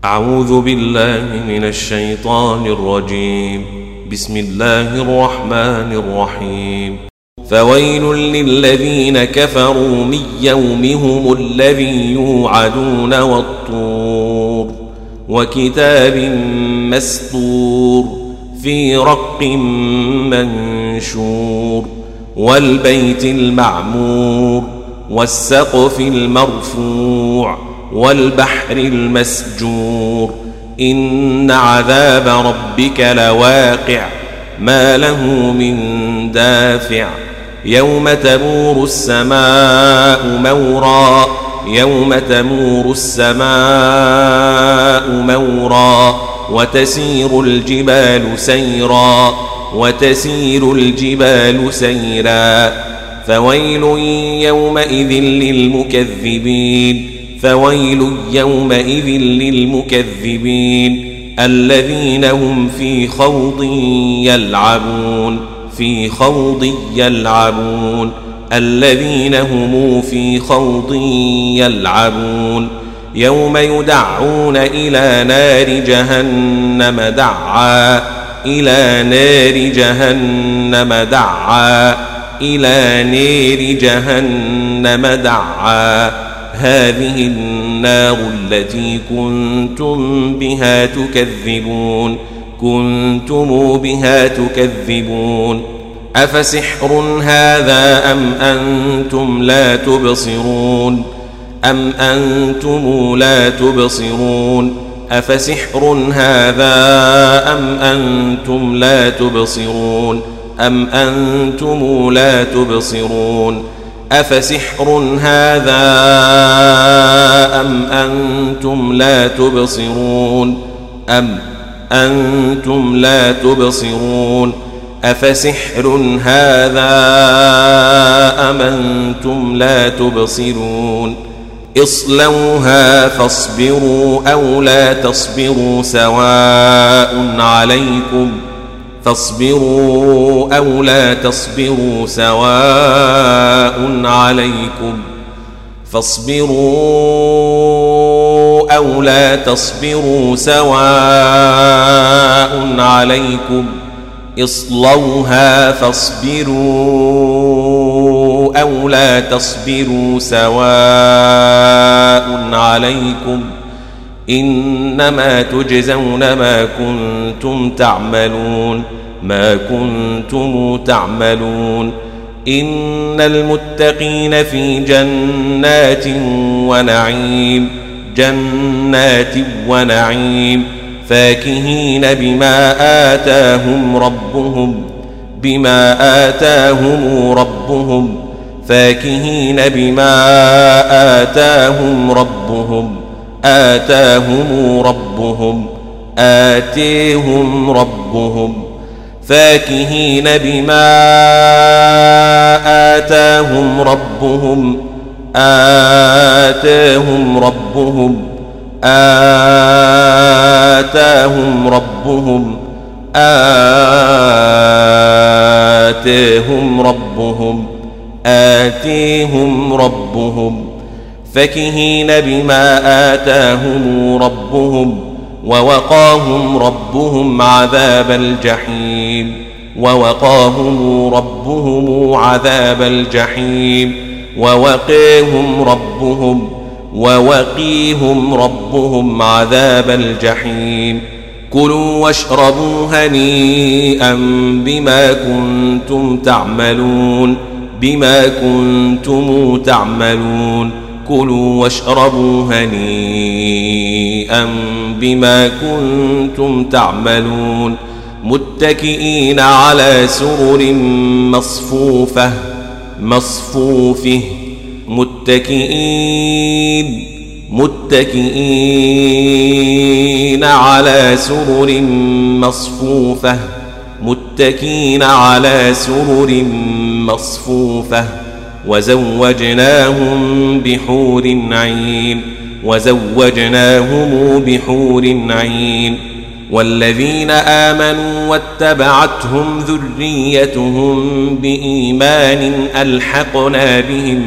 أعوذ بالله من الشيطان الرجيم. بسم الله الرحمن الرحيم. فويل للذين كفروا من يومهم الذي يوعدون والطور وكتاب مسطور في رق منشور والبيت المعمور والسقف المرفوع والبحر المسجور إن عذاب ربك لواقع ما له من دافع يوم تمور السماء مورا يوم تمور السماء مورا وتسير الجبال سيرا وتسير الجبال سيرا فويل يومئذ للمكذبين فويل يومئذ للمكذبين الذين هم في خوض يلعبون في خوض يلعبون الذين هم في خوض يلعبون يوم يدعون إلى نار جهنم دعا إلى نار جهنم دعا إلى نار جهنم دعا هذه النار التي كنتم بها تكذبون كنتم بها تكذبون أفسحر هذا أم أنتم لا تبصرون أم أنتم لا تبصرون أفسحر هذا أم أنتم لا تبصرون أم أنتم لا تبصرون أفسحر هذا أم أنتم لا تبصرون أم أنتم لا تبصرون أفسحر هذا أم أنتم لا تبصرون اصلوها فاصبروا أو لا تصبروا سواء عليكم فاصبروا أو لا تصبروا سواء عليكم فاصبروا أو لا تصبروا سواء عليكم اصلوها فاصبروا أو لا تصبروا سواء عليكم إنما تجزون ما كنتم تعملون ما كنتم تعملون إن المتقين في جنات ونعيم جنات ونعيم فاكهين بما آتاهم ربهم فاكهين بما آتاهم ربهم آتيهم ربهم فاكهين بما آتاهم ربهم آتاهم ربهم آتاهم ربهم آتاهم ربهم آتيهم ربهم فاكهين بما آتاهم ربهم ووقاهم ربهم عذاب الجحيم ووقاهم ربهم عذاب الجحيم ووقيهم ربهم عذاب الجحيم كلوا واشربوا هنيئا بما كنتم تعملون كلوا واشربوا هنيئا بما كنتم تعملون متكئين على سرر مصفوفة متكئين على سرر مصفوفة وزوجناهم بحور عين والذين آمنوا واتبعتهم ذريتهم بإيمان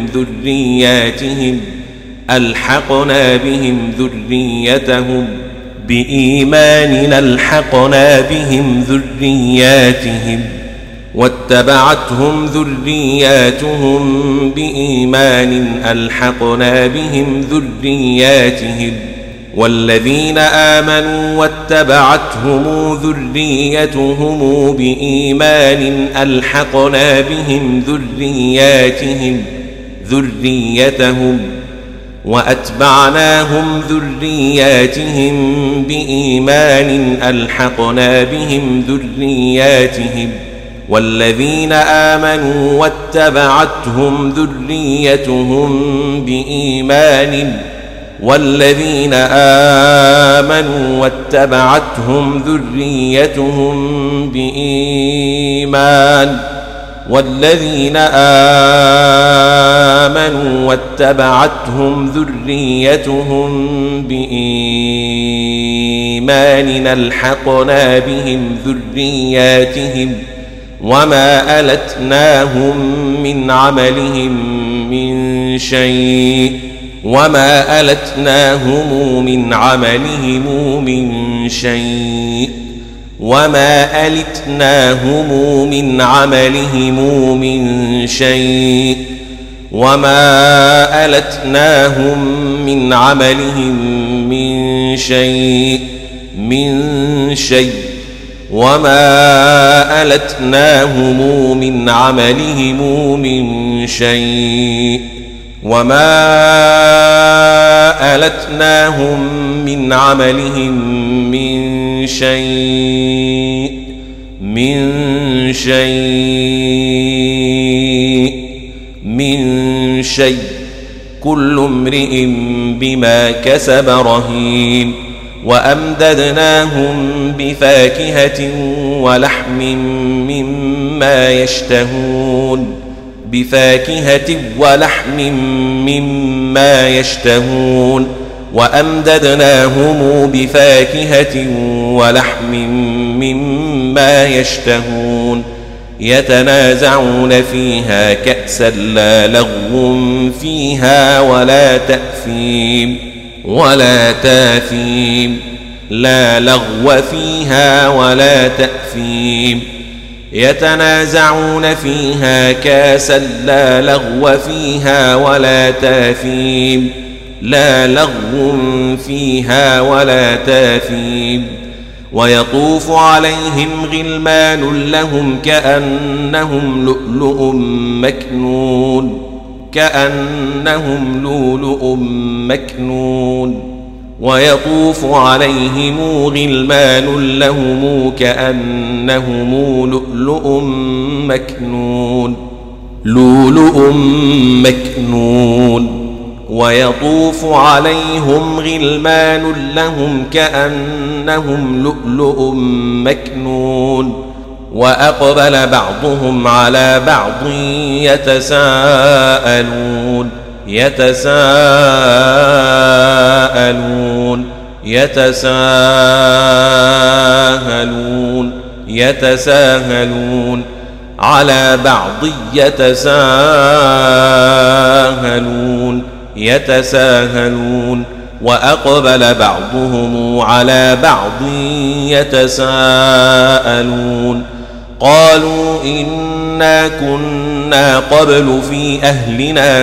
ألحقنا بهم ذريتهم بإيمان ألحقنا بهم ذرياتهم واتبعتهم ذرياتهم بإيمان ألحقنا بهم ذرياتهم والذين آمنوا واتبعتهم ذريتهم بإيمان ألحقنا بهم ذريتهم وأتبعناهم ذرياتهم بإيمان ألحقنا بهم ذرياتهم والذين آمنوا واتبعتهم ذريتهم بإيمان ألحقنا بهم ذرياتهم وما ألتناهم من عملهم من شيء كل امرئ بما كسب رهين وأمددناهم بفاكهة ولحم مما يشتهون يتنازعون فيها كأسا لا لغو فيها ولا تأثيم يتنازعون فيها كأسا لا لغو فيها ولا تاثيم ويطوف عليهم غلمان لهم كأنهم لؤلؤ مكنون ويطوف عليهم غلمان لهم كأنهم لؤلؤ مكنون ويطوف عليهم غلمان لهم كأنهم لؤلؤ مكنون وأقبل بعضهم على بعض يتساهلون على بعض يتساهلون وأقبل بعضهم على بعض يتساءلون قالوا إنا كنا قبل في أهلنا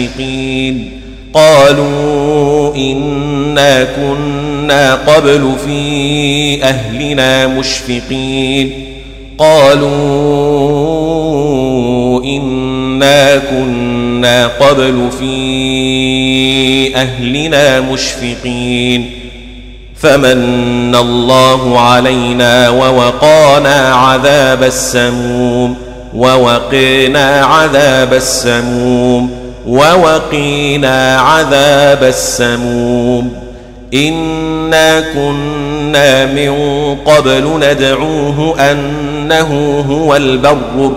مشفقين فمن الله علينا ووقانا عذاب السموم إنا كنا من قبل ندعوه أنه هو البر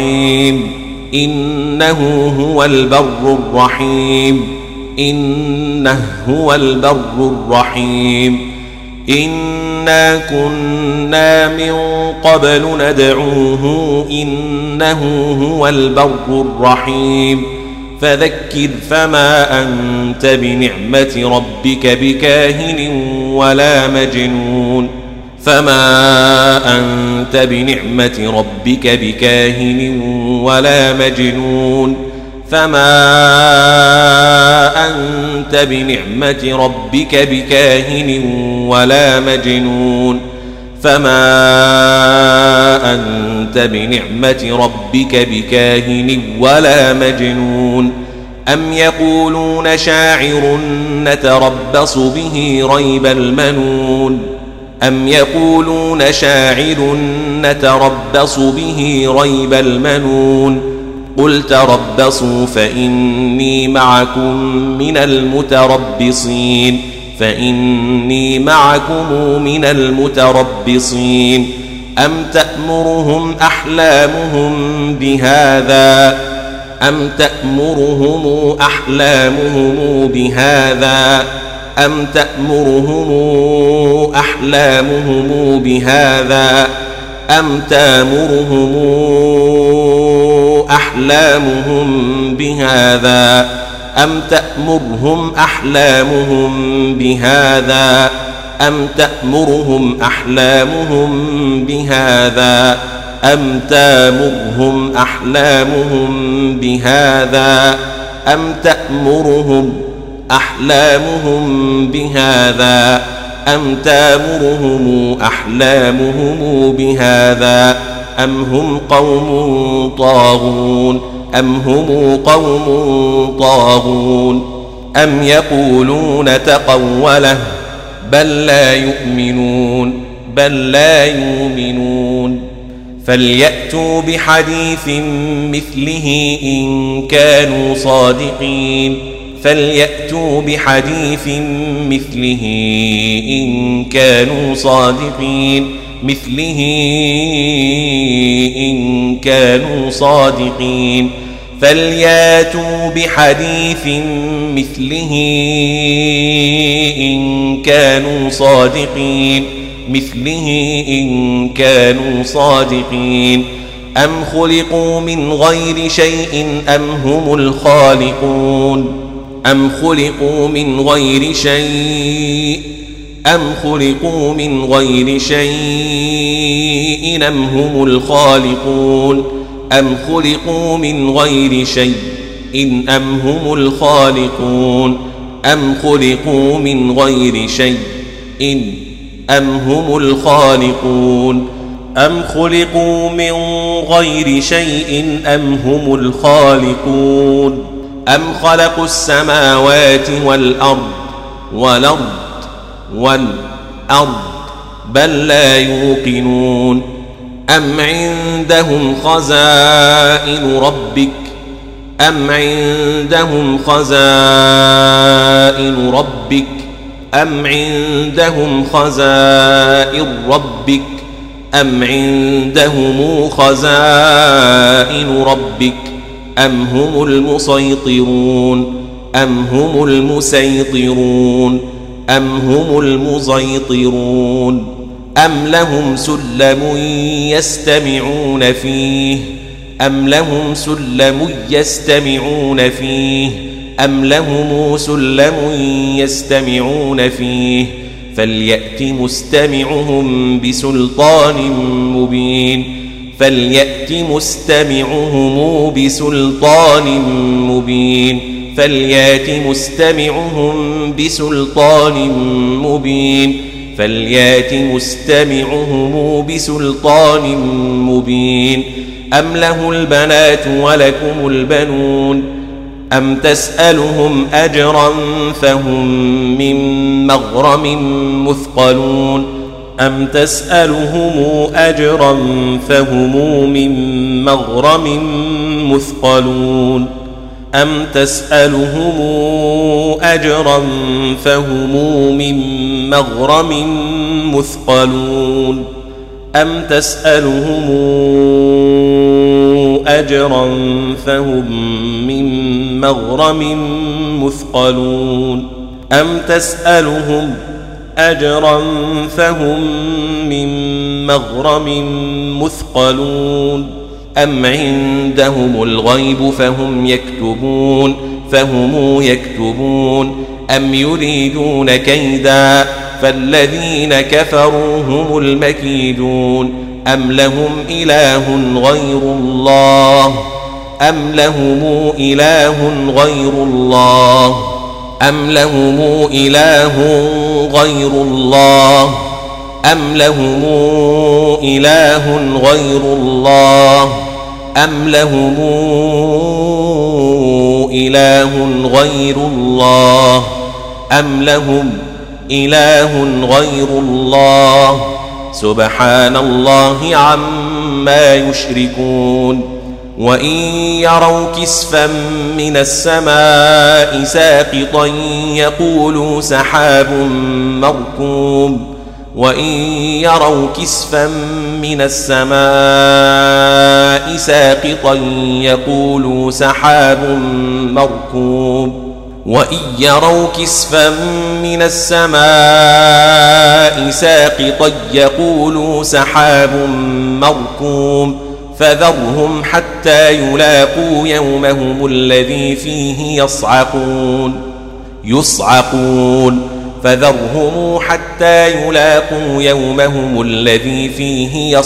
الرحيم إنا كنا من قبل ندعوه إنه هو البر الرحيم فذكر فما أنت بنعمة ربك بكاهن ولا مجنون فما أنت بنعمة ربك بكاهن ولا مجنون فما أنت بنعمة ربك بكاهن ولا مجنون فما أنت بنعمة ربك بكاهن ولا مجنون أم يقولون شاعر نتربص به ريب المنون أم يقولون شاعر نتربص به ريب المنون قل تربصوا فإني معكم من المتربصين فإني معكم من المتربصين أم تأمرهم أحلامهم بهذا أم تأمرهم أحلامهم بهذا أم تأمرهم أحلامهم بهذا أم تأمرهم أحلامهم بهذا أم تأمرهم أحلامهم بهذا أم تأمرهم أحلامهم بهذا أم تأمرهم أحلامهم بهذا أم تأمرهم أحلامهم بهذا أم تأمرهم أحلامهم بهذا أم هم قوم طاغون أم هم قوم طاغون أم يقولون تقوله بل لا يؤمنون فليأتوا بحديث مثله إن كانوا صادقين فليأتوا بحديث مثله إن كانوا صادقين فليأتوا بحديث مثله إن كانوا صادقين أم خلقوا من غير شيء أم هم الخالقون أم خلقوا من غير شيء أم هم الخالقون أم خلقوا من غير شيء أم هم الخالقون أم خلقوا من غير شيء أم هم الخالقون أم خلقوا من غير شيء أم هم الخالقون أم خلقوا السماوات والأرض بل لا يوقنون أم عندهم خزائن ربك أم عندهم خزائن ربك أم عندهم خزائن ربك أم هم المسيطرون أم لهم سلم يستمعون فيه أم لهم سلم يستمعون فيه فليأت مستمعهم بسلطان مبين أم له البنات ولكم البنون أم تسألهم أجرا فهم من مغرم مثقلون أم تسألهم أجرا فهم من مغرم مثقلون أم تسألهم أجرا فهم من مغرم مثقلون أم تسألهم أجرا فهم من مغرم مثقلون أم تسألهم أجرا فهم من مغرم مثقلون أم عندهم الغيب فهم يكتبون أم يريدون كيدا فالذين كفروا هم المكيدون أم لهم إله غير الله أم لهم إله غير الله أم لهم إله غير الله أم لهم إله غير الله أم لهم إله غير الله أم لهم إله غير الله سبحان الله عما يشركون وإن يروا كسفا من السماء ساقطا يقولوا سحاب مركوم وإن يروا كسفا من السماء ساقطا يقولوا سحاب مركوم وإن يروا كسفا من السماء ساقطا يقولوا سحاب مركوم فذرهم حتى يلاقوا يومهم الذي فيه يصعقون فذرهم حتى يلاقوا يومهم الذي فيه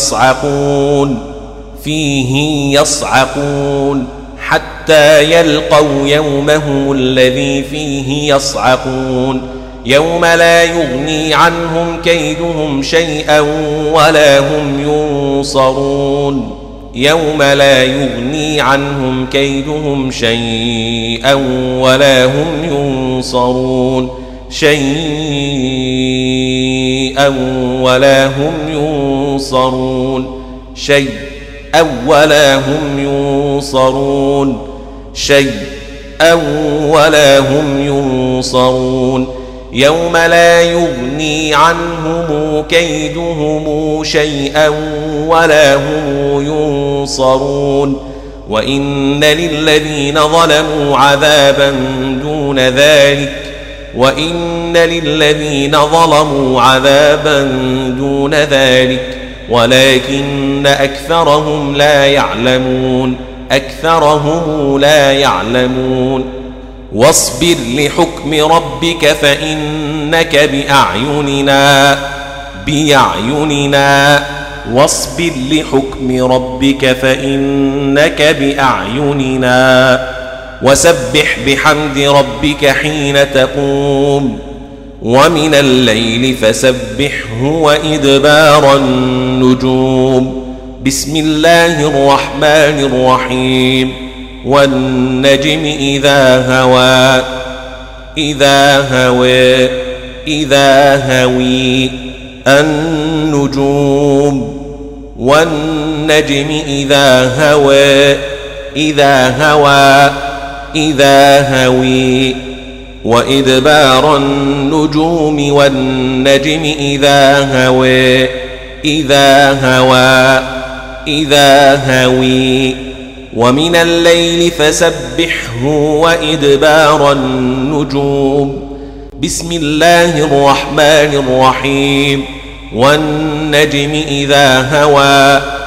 يصعقون حتى يلقوا يومهم الذي فيه يصعقون يوم لا يغني عنهم كيدهم شيئا ولا هم ينصرون يوم لا يغني عنهم كيدهم شيئا ولا هم ينصرون شيئا ولا هم ينصرون شيئا ولا هم ينصرون شيئا ولا هم ينصرون يوم لا يغني عنهم كيدهم شيئا ولا هم ينصرون وإن للذين ظلموا عذابا دون ذلك ولكن أكثرهم لا يعلمون واصبر لحكم ربك فإنك بأعيننا وسبح بحمد ربك حين تقوم ومن الليل فسبحه وإدبار النجوم بسم الله الرحمن الرحيم والنجم إذا هوي النجوم والنجم إذا هوي وإدبار النجوم والنجم إذا هوي ومن الليل فسبحه وإدبار النجوم بسم الله الرحمن الرحيم والنجم إذا هوى